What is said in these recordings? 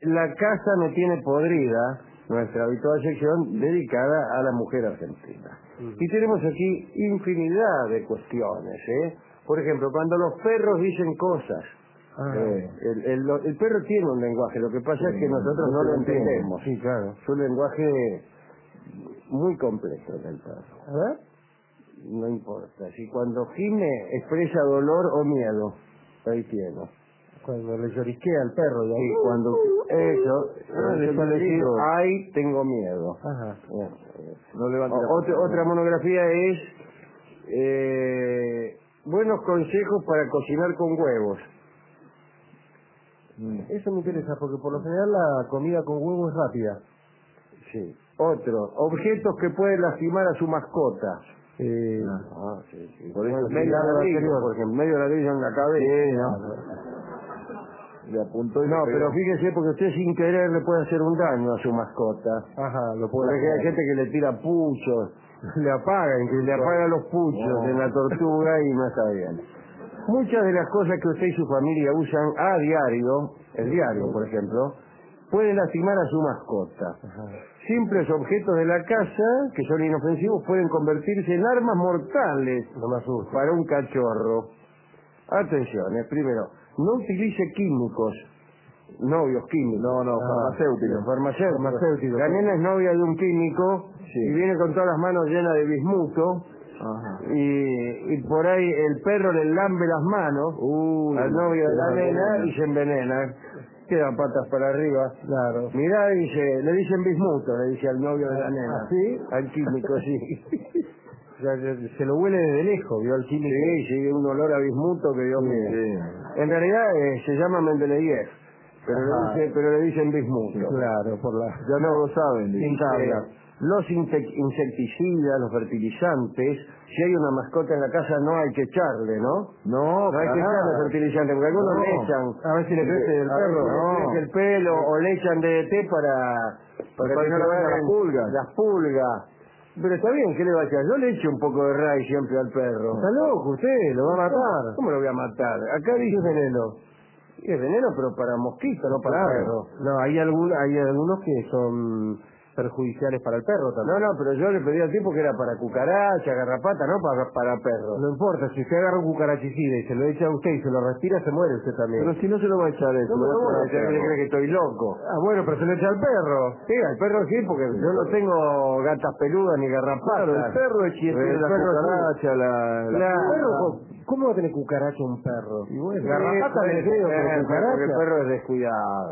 La casa me tiene podrida, nuestra habitual sección dedicada a la mujer argentina. Y tenemos aquí infinidad de cuestiones, ¿eh? Por ejemplo, cuando los perros dicen cosas. El perro tiene un lenguaje, lo que pasa es que nosotros no lo entendemos. Sí, claro. Es un lenguaje muy complejo del perro. A ver. No importa, si cuando gime expresa dolor o miedo, ahí tiene. Cuando le llorisquea al perro. ¿Ya? Sí, cuando eso suele decir, ay, tengo miedo. Ajá. No otra monografía es buenos consejos para cocinar con huevos. Eso me interesa, porque por lo general la comida con huevo es rápida. Sí. Otro, objetos que pueden lastimar a su mascota. Sí. Por eso, medio ladrillo, por ejemplo, medio ladrillo en la cabeza. Le apuntó y no, pero fíjese, porque usted sin querer le puede hacer un daño a su mascota. Ajá, lo puede Porque hay gente que le tira puchos, le apaga los puchos en la tortuga y no está bien. Muchas de las cosas que usted y su familia usan a diario, el diario por ejemplo, pueden lastimar a su mascota. Ajá. Simples objetos de la casa, que son inofensivos, pueden convertirse en armas mortales para un cachorro. Atención, primero, no utilice químicos, novios químicos. No, farmacéuticos. La nena es novia de un químico y viene con todas las manos llenas de bismuto. Ajá. Y por ahí el perro le lambe las manos al novio de la nena y se envenena. Queda patas para arriba. Claro. Mirá, dice, le dicen bismuto, le dice al novio de la nena. ¿Sí? Al químico, sí. Se lo huele desde lejos, vio al químico. Sí, un olor a bismuto que Dios mío. Sí. En realidad se llama Mendeleev, pero le dicen bismuto. Claro, por la... Ya no lo saben. Sin tabla. Los insecticidas, los fertilizantes, si hay una mascota en la casa no hay que echarle, ¿no? No hay que echarle fertilizantes, porque algunos le echan. A ver si le crece el perro. Crece el pelo, o le echan DDT para que no le vayan las pulgas. Las pulgas. Pero está bien, ¿qué le va a echar? Yo le echo un poco de ray siempre al perro. Está loco usted, lo va a matar. ¿Cómo lo voy a matar? Acá dice veneno. Sí, es veneno, pero para mosquitos, no para perro. No, hay algunos que son perjudiciales para el perro también. No, pero yo le pedí al tipo que era para cucaracha, garrapata, no para perro. No importa, si usted agarra un cucarachicida y se lo echa a usted y se lo respira, se muere usted también. Pero si no se lo va a echar eso. No me lo voy a echar, ¿le cree que estoy loco? Ah, bueno, pero se lo echa al perro. Sí, al perro sí, porque yo no tengo gatas peludas ni garrapatas. Claro, el perro es quien tiene la cucaracha, ¿Cómo va a tener cucaracha un perro? Y bueno, garrapata le creo, pero cucaracha. Porque el perro es descuidado.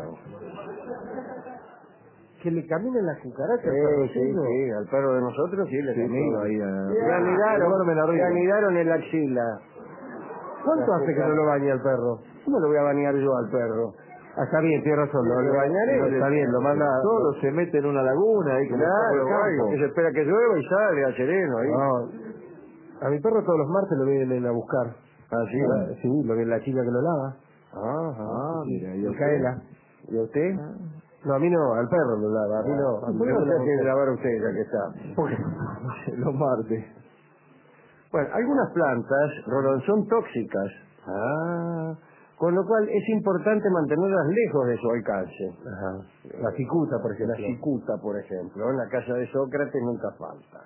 Que le caminen las cucarachas. Sí, al perro de nosotros sí le camino ahí. Le anidaron en la axila. ¿Cuánto hace que no lo baña el perro? ¿Cómo lo voy a bañar yo al perro? Está bien, tiene razón, lo bañaré. Está bien, lo manda. Solo se mete en una laguna ahí. Claro, que se espera que llueva y sale a sereno ahí. A mi perro todos los martes lo vienen a buscar. ¿Ah, sí? Sí, lo viene la chica que lo lava. Mira, ¿y Micaela? ¿Y a usted? No, a mí no, al perro lo lava, a mí no. ¿Por qué no se hace lavar usted ya que está? Porque los martes. Bueno, algunas plantas, Rolón, son tóxicas. Con lo cual es importante mantenerlas lejos de su alcance. La cicuta, por ejemplo. La cicuta, por ejemplo. En la casa de Sócrates nunca falta.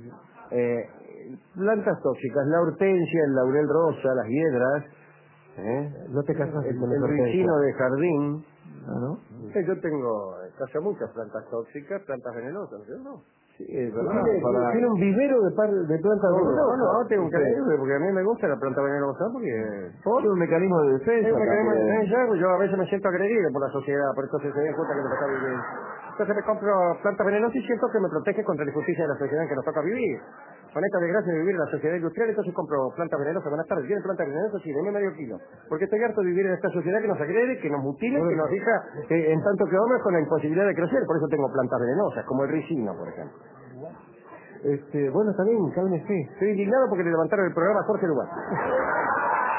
Plantas tóxicas, la hortensia, el laurel rosa, las hiedras. No te casaste con el ricino de jardín. ¿No? Yo tengo en casa muchas plantas tóxicas, plantas venenosas, ¿no? Sí, es verdad. Tiene un vivero de plantas venenosas. No, tengo un mecanismo, porque a mí me gusta la planta venenosa, porque... Por un mecanismo de defensa. Es un mecanismo de defensa, yo a veces me siento agredido por la sociedad, por eso se den cuenta que me toca vivir. Entonces me compro plantas venenosas y siento que me protege contra la injusticia de la sociedad en que nos toca vivir. Con esta desgracia de vivir en la sociedad industrial, entonces compro plantas venenosas. Buenas tardes, ¿tienen plantas venenosas? Sí, denme medio kilo. Porque estoy harto de vivir en esta sociedad que nos agrede, que nos mutila, que nos deja en tanto que hombres con la imposibilidad de crecer. Por eso tengo plantas venenosas, como el ricino, por ejemplo. Bueno, está bien, cálmese. Estoy indignado porque le levantaron el programa a Jorge Lugar.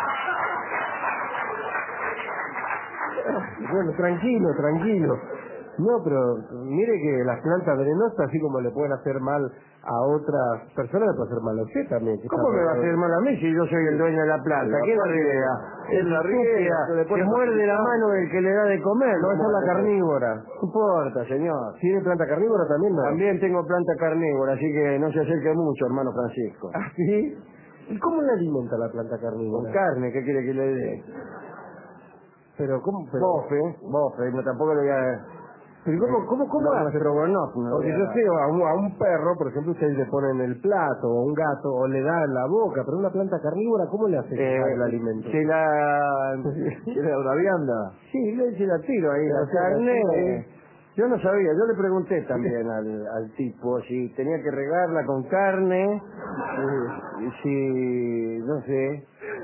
Bueno, tranquilo. No, pero mire que las plantas venenosas, así como le pueden hacer mal a otras personas, le puede hacer mal a usted también. ¿Cómo me va a hacer mal a mí si yo soy el dueño de la planta? ¿Quién la riega? ¿Quién la riega? Que muerde la mano del que le da de comer. No, esa es la carnívora. No importa, señor. ¿Tiene planta carnívora también? No. También tengo planta carnívora, así que no se acerque mucho, hermano Francisco. ¿Ah, sí? ¿Y cómo le alimenta la planta Con carnívora? carne, ¿qué quiere que le dé? Pero, ¿cómo? Pero, Bofe, no, tampoco le voy a... pero ¿cómo hace? Porque yo sé, a un perro, por ejemplo, ustedes le ponen el plato, o a un gato, o le dan la boca, pero una planta carnívora, ¿cómo le hace el alimento? Si la... ¿Quiere una vianda? Sí, se la tiro ahí, la carne... Yo no sabía, yo le pregunté también al tipo si tenía que regarla con carne, y si, no sé,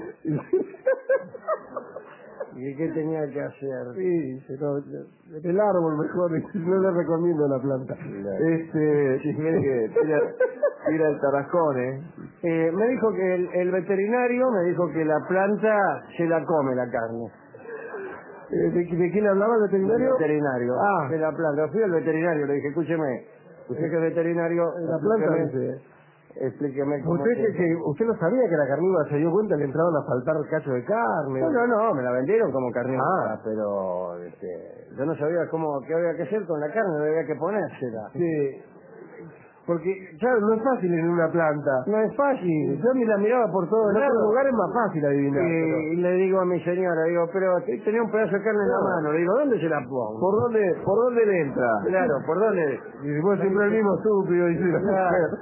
y qué tenía que hacer. Sí, pero el árbol mejor, no le recomiendo la planta. Sí, mire que tira el tarascón, Me dijo que el veterinario me dijo que la planta se la come la carne. ¿De quién hablaba el veterinario? El veterinario. Ah. De la planta. Fui al veterinario, le dije, escúcheme, usted que es veterinario, La planta, explíqueme cómo... Usted no sabía que la carnívora, se dio cuenta, le entraban a faltar cachos de carne. No, me la vendieron como carnívora, Ah. pero yo no sabía qué había que hacer con la carne, no había que ponérsela. Sí. Porque, claro, no es fácil en una planta. No es fácil. Yo me la miraba por todos En otro lados. lugar Es más fácil adivinar. Y le digo a mi señora, digo, pero tenía un pedazo de carne en la No. mano, le digo, ¿dónde se la pongo? ¿Por dónde le entra? Claro, ¿por dónde? Y vos siempre el mismo estúpido, dice la Claro. mujer.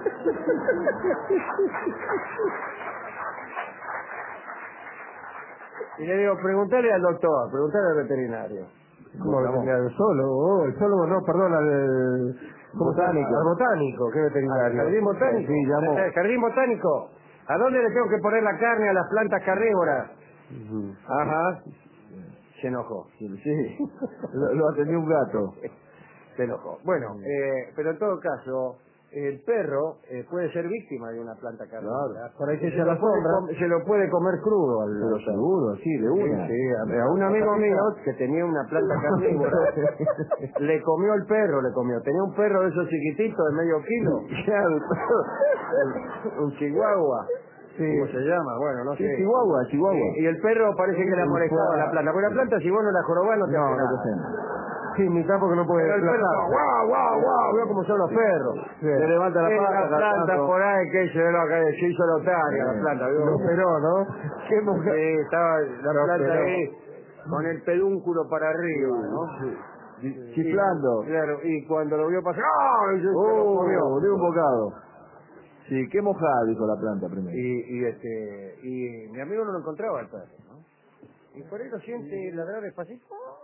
Y le digo, preguntale al doctor, preguntale al veterinario. ¿Cómo veterinario? El zoólogo, no, perdón, Botánico. Al botánico, ¿qué veterinario? ¿Jardín botánico? Sí, llamó. ¿Jardín botánico? ¿A dónde le tengo que poner la carne a las plantas carnívoras? Ujú. Ajá. Se enojó. Sí, lo atendió un gato. Se enojó. Bueno, pero en todo caso, el perro puede ser víctima de una planta carnívora. Claro. Por ahí que Se se la lo puede sombra. se lo puede comer crudo al Pero perro. seguro, sí, de una. Sí, a un amigo mío que tenía una planta carnívora, le comió el perro, tenía un perro de esos chiquititos de medio kilo, un chihuahua, ¿cómo se llama? Bueno, no Sí, sé. Chihuahua. Y el perro parece que le molestaba la planta, porque la planta si vos no la jorobás no te hace No, no nada. te hacen. Sí, mi capo que no puede... Pero el perro, guau, veo cómo son los perros. Sí. Le levanta la Tiene pata. la planta tanto. por ahí que se hizo lotaria la planta, ¿vio? Lo operó, ¿no? Qué mujer. Sí, estaba la Lo planta operó. ahí con el pedúnculo para arriba, ¿no? Chiflando. Claro, y cuando lo vio pasar, ¡ah! Y se lo comió. De un bocado. Sí, qué mojada, dijo la planta primero. Y mi amigo no lo encontraba al perro, ¿no? Y por ahí lo siente ladrar despacito.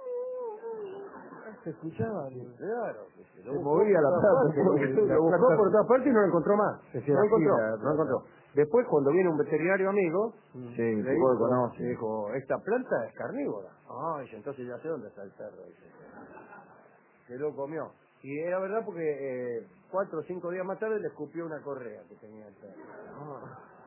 Se escuchaba. Claro, Se movía la planta. lo buscó por todas partes y no lo encontró más. Decía, No encontró, gira, no encontró. Después, cuando viene un veterinario amigo, Sí, le un poco conoce. dijo, esta planta es carnívora. Ah, dice, entonces ya sé dónde está el perro. Dice. Se lo comió. Y era verdad porque 4 o 5 días más tarde le escupió una correa que tenía el perro.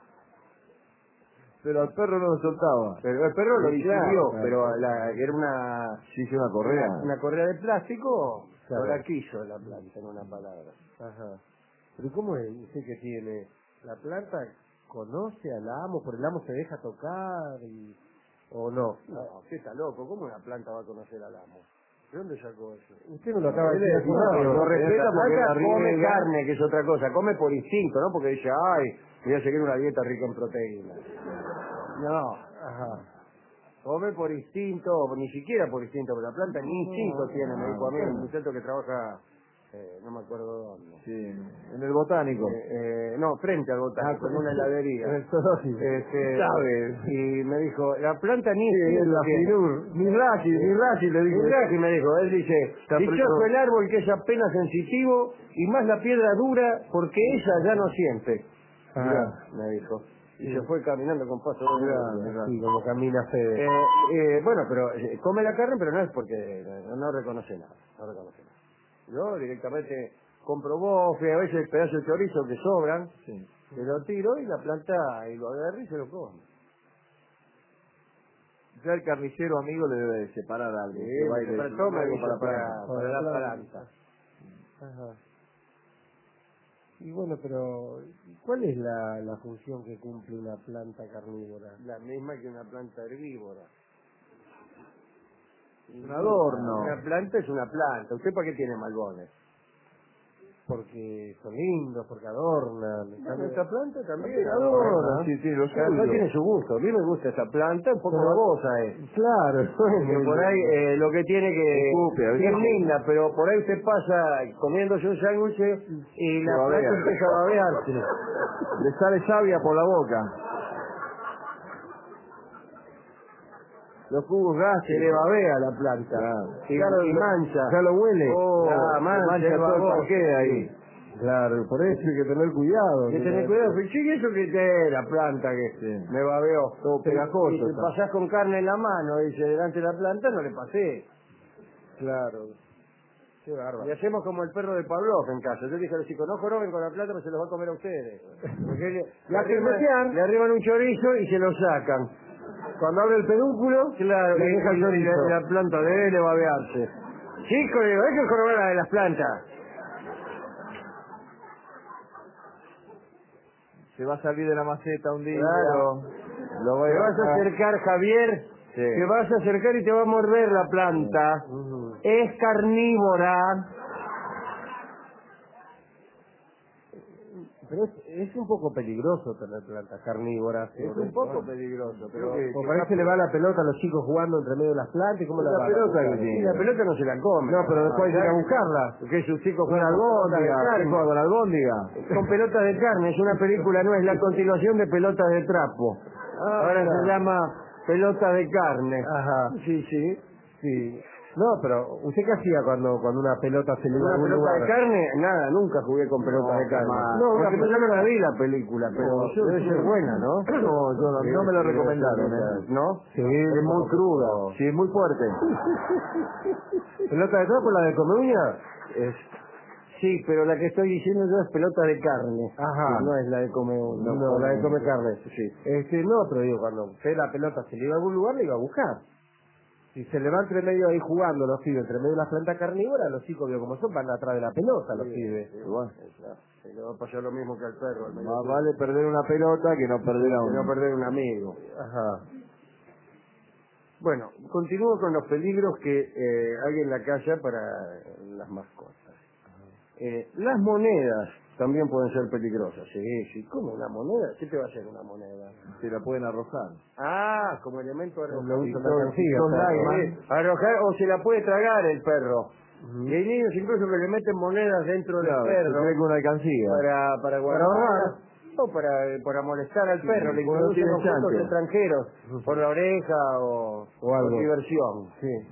Pero al perro no lo soltaba. Pero el perro lo Sí, disudió, claro. pero era una... Sí, una correa. Una correa de plástico, Claro. no la quiso la planta, en una palabra. Ajá. Pero ¿cómo es? Dice que tiene... La planta conoce al amo, por el amo se deja tocar y... ¿O no? No, usted está loco, ¿cómo una planta va a conocer al amo? ¿De dónde sacó eso? Usted me lo acaba de Él decir es hace un un amo, rato. Lo respeta la porque planta come riega. carne, que es otra cosa, come por instinto, ¿no? Porque dice, ay, voy a seguir una dieta rica en proteínas. No, Ajá. come por instinto, ni siquiera por instinto, pero la planta ni instinto tiene, me dijo a mí, un muchacho que trabaja, no me acuerdo dónde. Sí, en el botánico. No, frente al botánico, en una heladería. ¿Sabes? Y me dijo, la planta ni Sí, la tiene. Finur. Ni Rashi, le dijo. Y me dijo, él dice, dichoso el árbol que es apenas sensitivo y más la piedra dura porque ella ya no siente. Mirá, me dijo. Y se fue caminando con paso de Sí, como camina Fede. bueno, pero come la carne, pero no es porque no reconoce nada. No reconoce nada. Yo directamente compro bofe, a veces pedazos de chorizo que sobran, se lo tiro y la planta y lo agarro y se lo come. Ya el carnicero amigo le debe separar algo. Para todo me avisa para la planta. Ajá. Y bueno, pero ¿cuál es la función que cumple una planta carnívora? La misma que una planta herbívora. Un adorno. Una planta es una planta. ¿Usted para qué tiene malbones? Porque son lindos, porque adornan. Esta planta también adorna. Sí, lo Cada cual tiene su gusto. A mí me gusta esa planta, un poco babosa es. Claro, Que por ahí lo que tiene que Escupe, es linda, pero por ahí usted pasa comiéndose un sándwich y la babea. planta empieza a babearse. Le sale savia por la boca. Los jugos gástricos. Se le babea la planta. Claro. Y mancha. ya lo huele. Mancha el todo el baboso. parqué ahí. Claro, por eso hay que tener cuidado. Hay que tener cuidado. Sí, eso que te la planta que me babeó. Todo pegajoso. Y te pasás con carne en la mano, dice, delante de la planta, no le pasé. Claro. Qué bárbaro. Y hacemos como el perro de Pavlov en casa. Yo dije a los chicos, no joroben con la plata, pero se los va a comer a ustedes. Porque le arriban un chorizo y se lo sacan. Cuando abre el pedúnculo, claro, le deja el chorizo. La planta debe babearse. Chicos, digo, hay que jorobar la de las plantas. Se va a salir de la maceta un día. Claro. Te vas a acercar, Javier. Sí. Te vas a acercar y te va a morder la planta. Es carnívora. Pero es un poco peligroso tener plantas carnívoras. Es un poco peligroso, pero... Por ahí se le va la pelota a los chicos jugando entre medio de las plantas. ¿Cómo la pelota que tiene? La pelota no se la come. No, pero después hay que ir a buscarla. Porque sus chicos Con albóndiga. Con albóndiga. Con pelotas de carne. Es una película, no es la continuación de Pelotas de Trapo. Ahora se llama Pelotas de Carne. Ajá. Sí. No, pero ¿usted qué hacía cuando una pelota se le iba a ¿Una algún pelota lugar? de carne? Nada, nunca jugué con pelota de carne. No, porque yo no la vi la película, pero debe ser buena, ¿no? No me lo recomendaron, ¿eh? ¿No? Sí, Es muy cruda. Sí, es muy fuerte. ¿Pelota de trapo, la de Comeuña? Sí, pero la que estoy diciendo yo es pelota de carne. Ajá. Que no es la de comer. No, la de come carne. Sí. No, pero digo, cuando usted la pelota se le iba a algún lugar, le iba a buscar. Si se le va entre medio ahí jugando los pibes, entre medio de las plantas carnívoras, los chicos, veo como son, van atrás de la pelota, los pibes. Igual. Se le va a pasar lo mismo que al perro. Más vale perder una pelota que no perder a no perder un amigo. Ajá. Bueno, continúo con los peligros que hay en la calle para las mascotas. Las monedas también pueden ser peligrosas. Sí. ¿Cómo una moneda? ¿Qué te va a hacer una moneda? Se la pueden arrojar. Ah, como elemento de Arrojar. arrojar, o se la puede tragar el perro. Y hay niños incluso que le meten monedas dentro del perro. Se una alcancía. Para guardar. O para molestar al perro, le introducen objetos extranjeros por la oreja o algo. por diversión.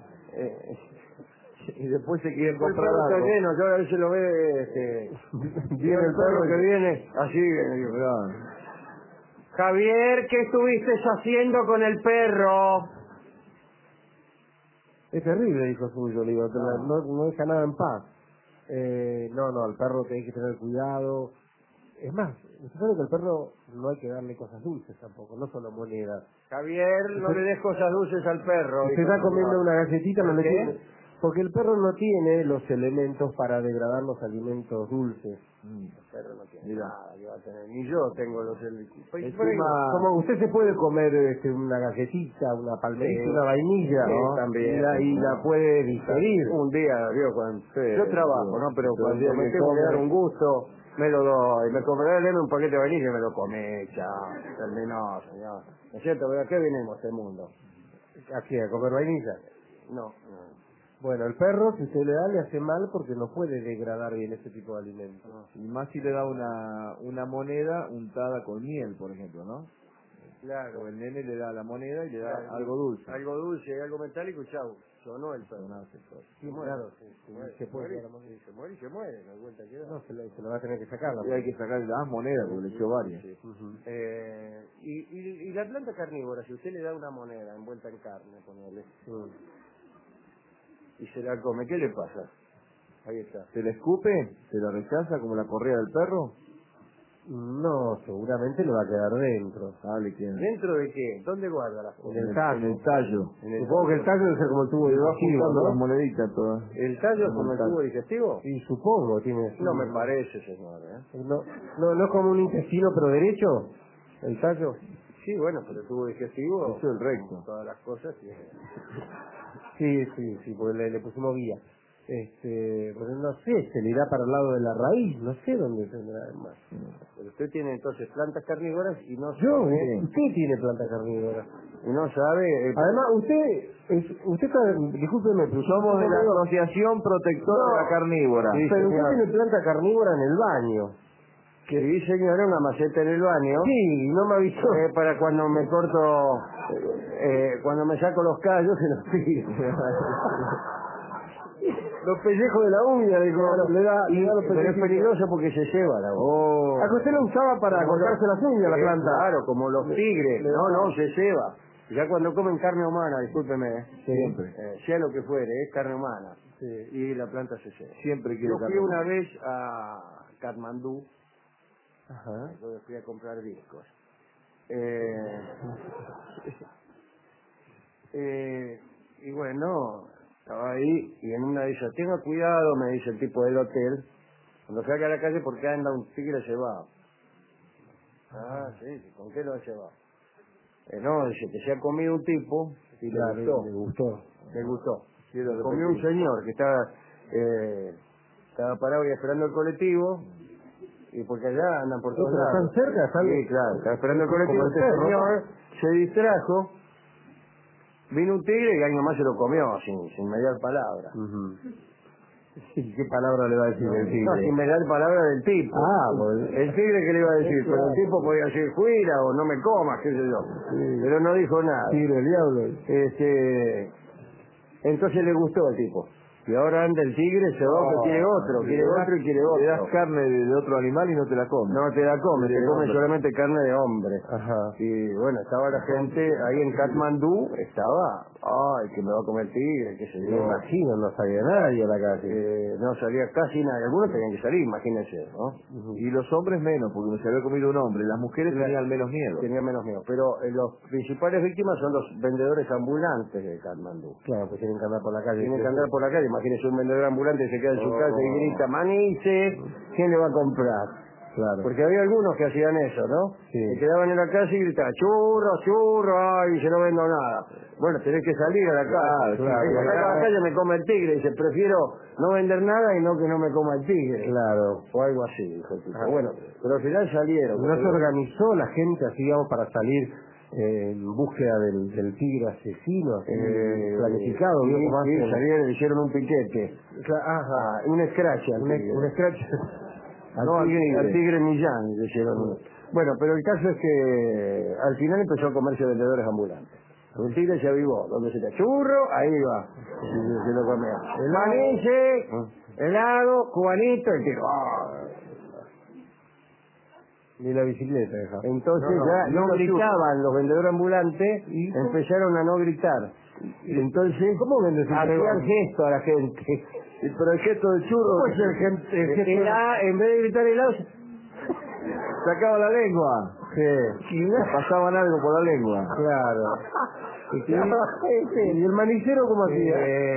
Y después se quieren El comprar perro está algo. lleno, yo a veces lo ve, viene el perro que viene, así viene. Digo, Javier, ¿qué estuviste haciendo con el perro? Es terrible, hijo suyo, le digo, no deja nada en paz. No, al perro tiene que tener cuidado. Es más, usted sabe que al perro no hay que darle cosas dulces tampoco, no solo monedas. Javier, no le des cosas dulces al perro. Usted está comiendo una galletita, no le ¿Por qué? tiene... Porque el perro no tiene los elementos para degradar los alimentos dulces. El perro no tiene nada que va a tener. Ni yo tengo los elementos. Como usted se puede comer una galletita, una palmerita, una vainilla, ¿no? También. Y la puede digerir. Un día, yo trabajo, ¿no? Pero cuando me tengo que dar un gusto, me lo doy. Me compré un paquete de vainilla y me lo comí, chao. Terminó, señor. ¿No es cierto? ¿A qué venimos este mundo? ¿Aquí a comer vainilla? No. Bueno, el perro, si usted le da, le hace mal porque no puede degradar bien ese tipo de alimentos. Y más si le da una moneda untada con miel, por ejemplo, ¿no? Claro. O el nene le da la moneda y le da algo dulce. Algo dulce, algo metálico y chau. Sonó el perro. Sí, claro, se puede y se muere, la vuelta que da. No, se lo va a tener que sacar. Y hay que sacarle las monedas porque le echó varias. Y la planta carnívora, si usted le da una moneda envuelta en carne, ponele, y se la come, ¿qué le pasa? Ahí está. ¿Se la escupe? ¿Se la rechaza como la correa del perro? No, seguramente le va a quedar dentro. ¿Sabe quién? ¿Dentro de qué? ¿Dónde guarda las En cosas? el tallo. En el tallo. Supongo que el tallo debe ser como el tubo Le va digestivo, juntando las ¿no? moneditas todas. ¿El tallo es En como el el tubo tallo. digestivo? Sí, supongo, tiene... No me parece, señor. No es como un intestino, pero derecho, el tallo. Sí, bueno, pero el tubo digestivo... Eso es el recto. como todas las cosas tiene... Sí, porque le pusimos guía. Pero no sé, se le irá para el lado de la raíz, no sé dónde tendrá más. Pero usted tiene entonces plantas carnívoras y no Yo, sabe... usted tiene planta carnívora. Y no sabe... Además, usted está, discúlpeme, pero Somos de la medio- Asociación Protectora de la Carnívora. Sí, pero usted señor. tiene planta carnívora en el baño. Sí, señor, una maceta en el baño. Sí, no me avisó. Para cuando me corto... cuando me saco los callos y los tiro. Los pellejos de la uña, digo, le da los Pero es pellejitos. peligroso porque se lleva la uña. Oh. ¿A que usted lo usaba para Como cortarse las uñas, la planta? Claro, como los tigres. le No, da- no, se lleva. Ya cuando comen carne humana, discúlpeme, Siempre. sea lo que fuere, es carne humana. Sí. Y la planta se lleva. Siempre quiere Yo fui carne. una vez a Katmandú, Ajá. donde fui a comprar discos. Y bueno, estaba ahí y en una de esas, tenga cuidado, me dice el tipo del hotel, cuando salga a la calle porque anda un tigre llevado. Ah, sí, ¿con qué lo ha llevado? No, dice que se ha comido un tipo y Claro, le gustó. le gustó. Le gustó. Quiero Se comió un repetir. señor que estaba parado y esperando el colectivo, y porque allá andan por todos pero lados. están cerca, ¿sabes? Sí, claro, estaba esperando el Como colectivo, el este perro, señor se distrajo, vino un tigre y ahí nomás se lo comió, sin mediar palabra. Sí, ¿qué palabra le va a decir el No, tigre? sin mediar palabra del tipo. Ah, pues... El tigre que le iba a decir, pero el tipo podía decir fuera o no me comas, qué sé yo. Sí. Pero no dijo nada. Tigre, el diablo. Entonces le gustó al tipo. Y ahora anda el tigre, se va, quiere otro y quiere Le das otro. carne de otro animal y no te la comes. No te la come, te come solamente carne de hombre. Ajá. Y bueno, estaba la gente ahí en Katmandú, ay, que me va a comer tigre, qué sé Me yo. imagino, no sabía nadie a la calle. No salía casi nadie, algunos tenían que salir, imagínense, ¿no? Y los hombres menos, porque se había comido un hombre. Las mujeres tenían menos miedo. Tenían menos miedo. Pero los principales víctimas son los vendedores ambulantes de Katmandú. Claro, pues tienen que andar por la calle. Tienen que andar por la calle, imagínense un vendedor ambulante que se queda en su casa y grita, manice, ¿quién le va a comprar? Claro. Porque había algunos que hacían eso, ¿no? Sí. Se quedaban en la calle y gritaban, churro, ay, yo no vendo nada. Bueno, tenés que salir a la calle. Claro. Si salgo a la calle me come el tigre. Dice, prefiero no vender nada y no que no me coma el tigre. Claro. O algo así, dijo el tipo. Bueno, pero al final salieron. ¿No se organizó la gente así, digamos, para salir en búsqueda del tigre asesino? Así, planificado, Sí, ¿vio cómo sí, hacen? salieron, hicieron un piquete. Ajá. Un scratch al tigre. Un scratch. No, al tigre Millán le hicieron. Bueno, pero el caso es que al final empezó el comercio de vendedores ambulantes. El tigre se avivó, donde se te churro, ahí va. Se lo comía. Manice, helado, cubanito, el tigre. Ni la bicicleta, deja. Entonces ya no gritaban los vendedores ambulantes, empezaron a no gritar. Entonces, ¿Cómo vendes un hacían gesto a la gente. Pero el gesto del churro, ¿Cómo es el gesto? era, en vez de gritar helado, Sacaba la lengua. Sí. Pasaban algo por la lengua. Claro. ¿Y el manicero cómo hacía?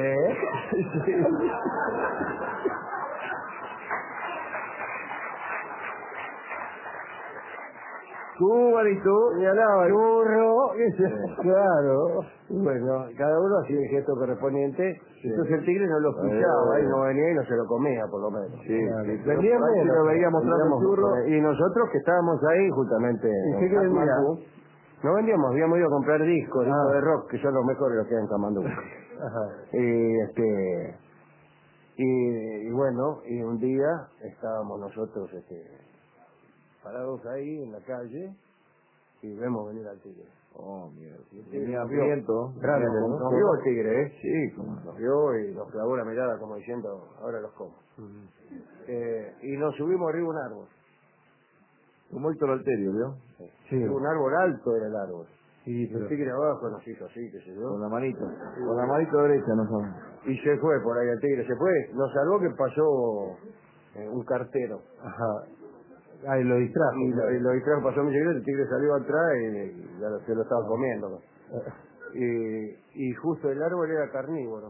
Cubanito, señalaba, churro, Claro. bueno, cada uno hacía el gesto correspondiente, entonces el tigre no lo escuchaba, y no venía y no se lo comía, por lo menos. Sí, Claro. sí. Vendían Por ahí menos. lo veíamos tras el churro. Y nosotros que estábamos ahí justamente ¿Y en qué vendía? Katmandú, no vendíamos, habíamos ido a comprar discos Ah. de rock, que son los mejores los que hay en Katmandú. Ajá. Y bueno, y un día estábamos nosotros parados ahí en la calle y vemos venir al tigre. Oh, mierda. Tenía viento. grande, Nos ¿no? vio el tigre, ¿eh? Sí, como Nos vio y nos clavó la mirada como diciendo, ahora los como. Y nos subimos arriba de un árbol. como el alterio, ¿vio? Sí. Era un árbol alto era el árbol. Sí, Y el tigre abajo nos hizo así, qué sé yo. Con la manito. Con la manito derecha, no son. Y se fue por ahí el tigre, se fue. Nos salvó que pasó un cartero. Ajá. Ah, y lo distrajo. y lo distrajo, pasó mi bicicleta, el tigre salió atrás y ya se lo estaba comiendo. Y justo el árbol era carnívoro.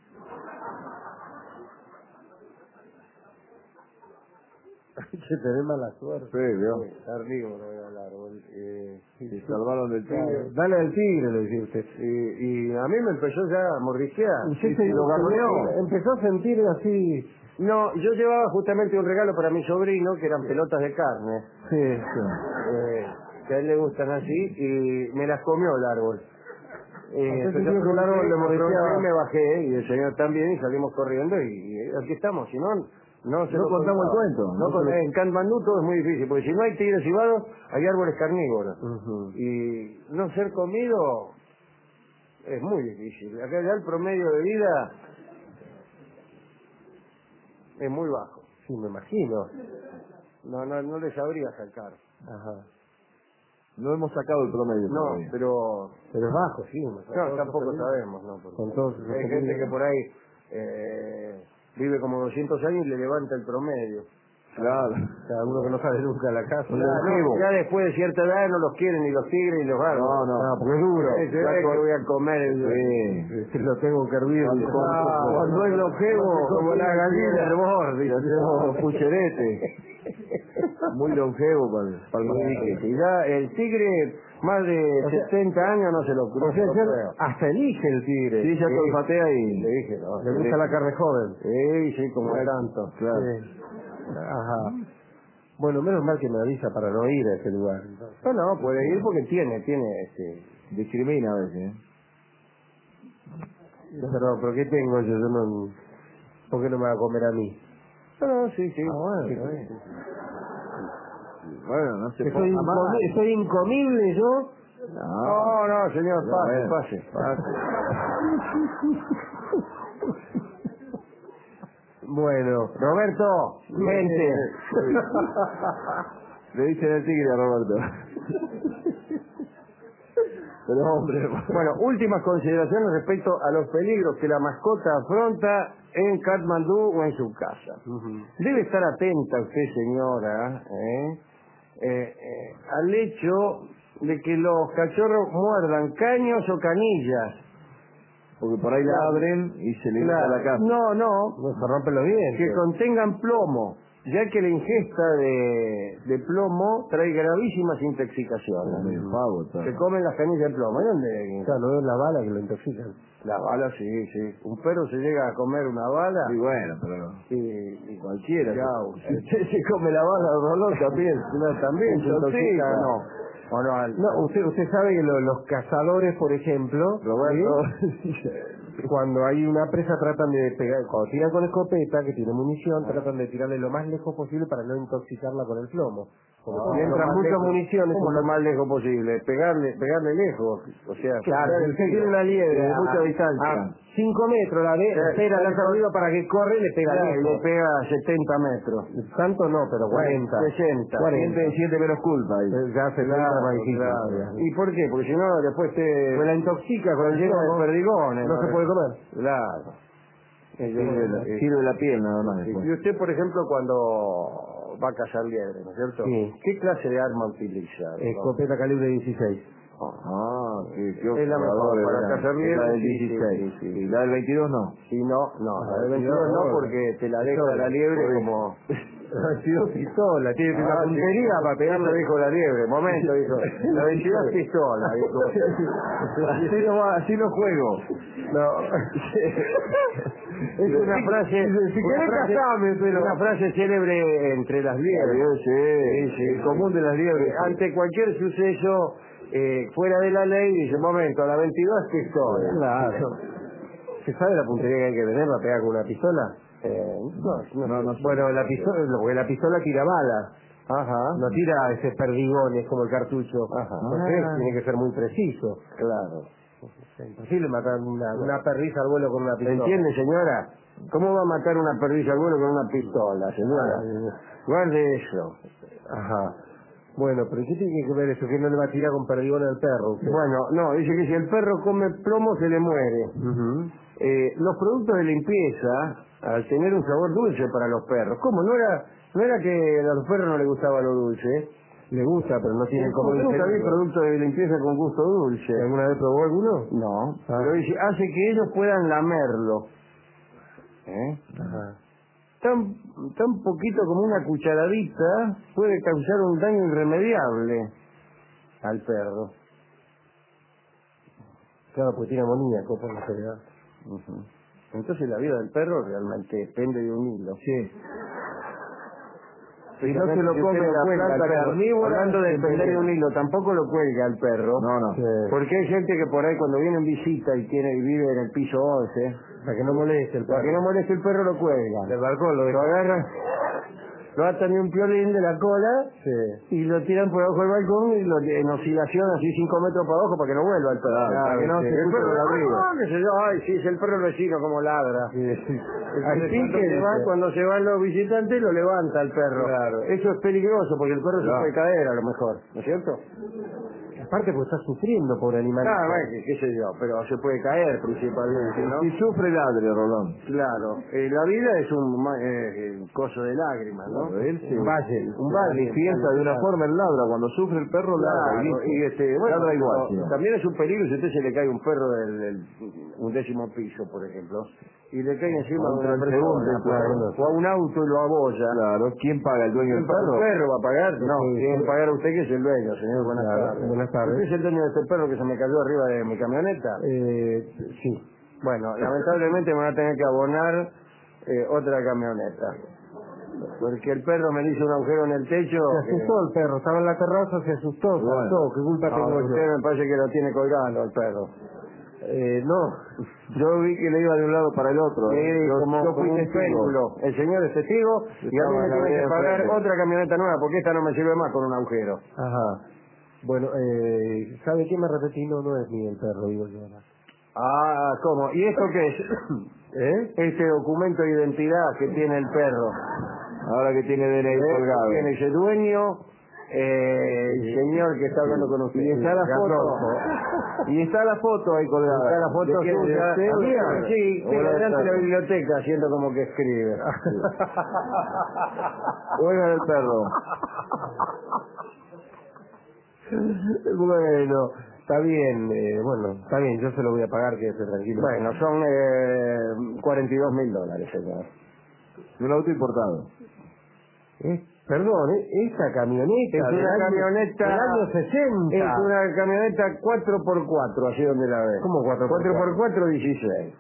Hay que tener mala suerte. Sí, ¿vio? Carnívoro era el árbol. Se salvaron del tigre. Dale al tigre, le decía usted. Y a mí me empezó ya a mordisquear. Usted se lo garroneó. empezó a sentir así. No, yo llevaba justamente un regalo para mi sobrino, que eran pelotas de carne, Sí, que a él le gustan así, y me las comió el árbol. Entonces Yo sintió que el árbol le mordisqueaba. me bajé, y el señor también, y salimos corriendo, y aquí estamos. Si no, no se No lo contamos el contaba. cuento. No con- En Katmandú todo es muy difícil, porque si no hay tigres cibados, hay árboles carnívoros. Ujú. Y no ser comido es muy difícil. Acá ya el promedio de vida es muy bajo. Sí, me imagino. No le sabría sacar. Ajá. No hemos sacado el promedio No, todavía. pero Pero es bajo, sí. no, tampoco sabemos, ¿no? Porque Con todos esos hay gente peligros. que por ahí vive como 200 años y le levanta el promedio. Claro. Cada uno que no sale nunca a la casa. Ya después de cierta edad no los quieren ni los tigres ni los árboles. No. Porque es duro. Es que voy a comer Sí. Lo tengo que hervir. cuando es longevo, como la gallina del borde. Y hacemos pucherete. Muy longevo para el mastique. Y ya el tigre, más de 70 años no se lo cruza. Hasta elige el tigre. Sí, ya te olfatea Le y... dije, no. Le gusta la carne joven. Sí, como tanto. Claro. Sí. Ajá. Bueno, menos mal que me avisa para no ir a ese lugar. No, puede ir porque tiene Discrimina a veces, ¿eh? Pero ¿qué tengo yo? Yo no... ¿Por qué no me va a comer a mí? Sí. Bueno, no se ¿Soy, ponga mal. ¿Soy incomible yo? No, señor, Ya, pase. Bueno, Roberto, vente. Le dicen el tigre a Roberto. Pero hombre, Bueno, últimas consideraciones respecto a los peligros que la mascota afronta en Katmandú o en su casa. Debe estar atenta usted, señora, al hecho de que los cachorros muerdan caños o canillas. porque por ahí la abren y se le inunda la casa. No, no se rompen los dientes. que contengan plomo, ya que la ingesta de plomo trae gravísimas intoxicaciones. Medio pavo, todo. Se comen las canillas de plomo. ¿Y dónde? Claro, no es la bala que lo intoxican. La bala, sí. Un perro se llega a comer una bala. Sí, bueno, pero Y cualquiera. ya, si usted se come la bala, Rolón, también se intoxica, ¿no? O no, No, usted sabe que los cazadores, por ejemplo, Roberto, cuando hay una presa tratan de pegar, cuando tiran con escopeta, que tiene munición, tratan de tirarle lo más lejos posible para no intoxicarla con el plomo. Porque si entran muchas municiones, como lo más lejos posible, pegarle lejos, o sea, claro, pegar el usted tiro. tiene una liebre de mucha distancia. a 5 metros, la ve, espera, la salida para que corre y le pega Claro, y lejos. le pega a 70 metros. Tanto no, pero 40. 60. 40. siente menos culpa ahí. Ya se Claro, más difícil. claro. ¿Y por qué? Porque si no, después Pues la intoxica con el llena de plomo, perdigones. no se puede comer. Claro. Sirve la piel nada más. después. Y usted, por ejemplo, cuando va a cazar liebre, ¿no es cierto? Sí. ¿Qué clase de arma utiliza? Escopeta calibre 16. Es la mejor para cazar liebre. La del liebre, 16. sí. Y la del 22 no. Si no, la Ah, del 22 no, no, porque te la deja la liebre como... Ha sido pistola, tiene una puntería para pegarle. Eso dijo la liebre, momento, dijo. La 22 pistola, dijo. Así no juego. No. Es una frase... Si querés casame, pero... Una frase célebre entre las liebres. Sí, el común de las liebres. Ante cualquier suceso fuera de la ley, dice, momento, la 22 es pistola. Claro. ¿Se sabe la puntería que hay que tener para pegar con una pistola? No. Bueno, porque la pistola tira balas. Ajá. No tira ese perdigones como el cartucho. Ajá. Entonces tiene que ser muy preciso. Claro. Es imposible matar una perdiz al vuelo con una pistola. ¿Entiende, señora? ¿Cómo va a matar una perdiz al vuelo con una pistola, señora? Guarde eso. Ajá. Bueno, pero ¿qué tiene que ver eso? ¿Que no le va a tirar con perdigones al perro? Usted? Bueno, no, dice que si el perro come plomo se le muere. Ujú. Los productos de limpieza al tener un sabor dulce para los perros. ¿Cómo? No era que a los perros no les gustaba lo dulce. Le gusta, pero no tiene como Nunca vi productos de limpieza con gusto dulce. ¿Alguna vez probó alguno? No, Ah. pero dice, hace que ellos puedan lamerlo. Ajá. Tan poquito como una cucharadita puede causar un daño irremediable al perro. Claro, pues tiene amoníaco por la seriedad. Ujú. Entonces la vida del perro realmente depende de un hilo. Sí. Si no se lo Si come usted la cuelga planta al perro, carnívora... hablando de se depender de pelea. un hilo, tampoco lo cuelga al perro. No. Sí. Porque hay gente que por ahí cuando viene en visita y vive en el piso 11, Para que no moleste el perro. para que no moleste el perro lo cuelga. Del balcón lo Lo deja. agarran, lo atan de un piolín de la cola Sí. y lo tiran por abajo del balcón y en oscilación así 5 metros para abajo para que no vuelva el perro. Para que no Sí. se El escuche perro el ladrido. qué sé yo, ay, sí, es el perro del vecino como ladra. Sí. Entonces, cuando se van los visitantes lo levanta el perro. Claro. Eso es peligroso porque el perro se Claro. puede caer a lo mejor, ¿no es cierto? Aparte, pues está sufriendo, pobre animal. Ah, bueno, qué sé yo, pero se puede caer principalmente, ¿no? Si sufre, ladre, Rolón. Claro, la vida es un coso de lágrimas, ¿no? Claro, él se, un valle, manifiesta de una forma, él ladra. Cuando sufre el perro, ladra. Claro, y bueno, ladra igual. pero también es un peligro si a usted se le cae un perro del 11º piso, por ejemplo, y le cae encima de Contra una el persona, segundo, claro. o a un auto y lo abolla. Claro, ¿quién paga? ¿El dueño del ¿El perro? perro va a pagar? No, Sí, tiene que sí. pagar usted que es el dueño, señor. Buenas Claro, tardes. buenas tardes. ¿Usted es el dueño de este perro que se me cayó arriba de mi camioneta? Sí. Bueno, lamentablemente me van a tener que abonar otra camioneta. Porque el perro me le hizo un agujero en el techo. Se asustó el perro, estaba en la terraza, se asustó, Bueno. saltó. ¿Qué culpa tengo yo? Usted me parece que lo tiene colgando el perro. No. Yo vi que le iba de un lado para el otro. Sí, yo fui un testigo. péndulo. El señor es testigo y a mí Estaba me en la tiene que vereda pagar enfrente. otra camioneta nueva porque esta no me sirve más con un agujero. Ajá. Bueno, ¿sabe qué me repetí? No es mío el perro, digo yo. Ah, ¿cómo? ¿Y esto qué es? Este documento de identidad que tiene el perro. Ahora que tiene DNI colgado. Tiene ese dueño, el señor que está hablando con usted. Y está la foto. Y está la foto ahí colgada. Está la foto ¿De quién? ¿De suya. usted o de Mía, usted? sí, ¿O sí, la de delante de la perro? biblioteca haciendo como que escribe. Oiga del perro. Bueno, está bien, está bien, yo se lo voy a pagar, quédese tranquilo. Bueno, son $42.000, señor. Un auto importado. Perdón, esa camioneta Es una camioneta del año 60. Es una camioneta 4x4, así donde la ve. ¿Cómo 4x4? 4x4, 16.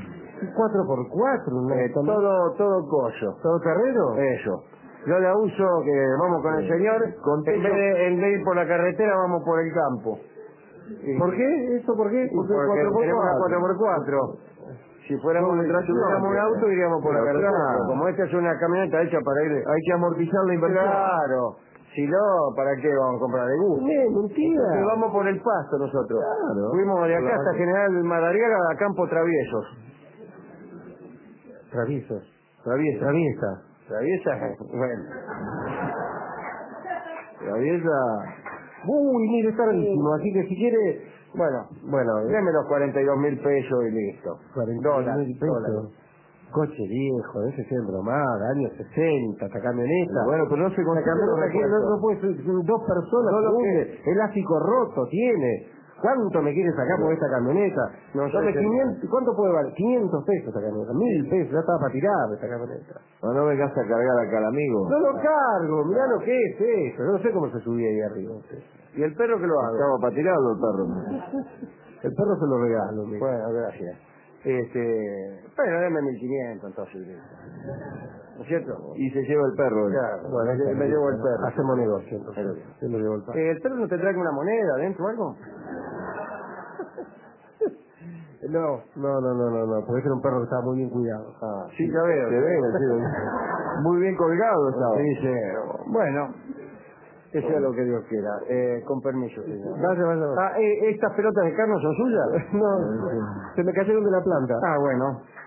4x4, Todo coso. todo terreno. Eso. Yo la uso, que vamos con el señor, en vez de ir por la carretera, vamos por el campo. ¿Por qué? ¿Eso por qué? Porque tenemos una 4x4. Si fuéramos un auto, iríamos por la Pero carretera. claro. Pero como esta es una camioneta hecha para ir... Hay que amortizar la inversión. Claro. Si no, ¿para qué vamos a comprar de gusto? Mentira. Entonces vamos por el pasto nosotros. Claro. Fuimos de acá Claro. hasta General Madariaga a Campo Traviesos. Traviesos. Traviesa. Bueno. Traviesa. Uy, mire, está rarísimo, así que si quiere... Bueno, Bueno, déme los 42.000 pesos y listo. 40.000 pesos. Coche viejo, ese es bromada, años 60, esta camioneta. Bueno, pero no se La consigue camioneta que no puede ser dos personas, No lo hunde, elástico roto tiene. ¿Cuánto me quiere sacar por esta camioneta? No sé, Dame señor. 500, ¿cuánto puede valer? 500 pesos esta camioneta, 1.000 pesos, ya estaba para tirar esta camioneta. No vengas a cargar acá al amigo. No lo cargo, mirá lo que es eso, yo no sé cómo se subía ahí arriba. ¿Y el perro que lo haga? Estaba para tirarlo el perro. El perro se lo regalo, mira. Bueno, gracias. Bueno, dame 1.500 entonces. ¿No es cierto? Y se lleva el perro. Claro, Bueno, me llevo el perro. Hacemos negocio entonces. Yo me llevo el perro. ¿El perro no tendrá alguna moneda adentro o algo? No, porque era un perro que estaba muy bien cuidado. Ah, sí, ya veo. Se ve, sí. Muy bien colgado estaba. Dice, bueno, que sea lo que Dios quiera. Con permiso, señor. Vaya. ¿Estas pelotas de carne son suyas? No, se me cayeron de la planta. Ah, bueno.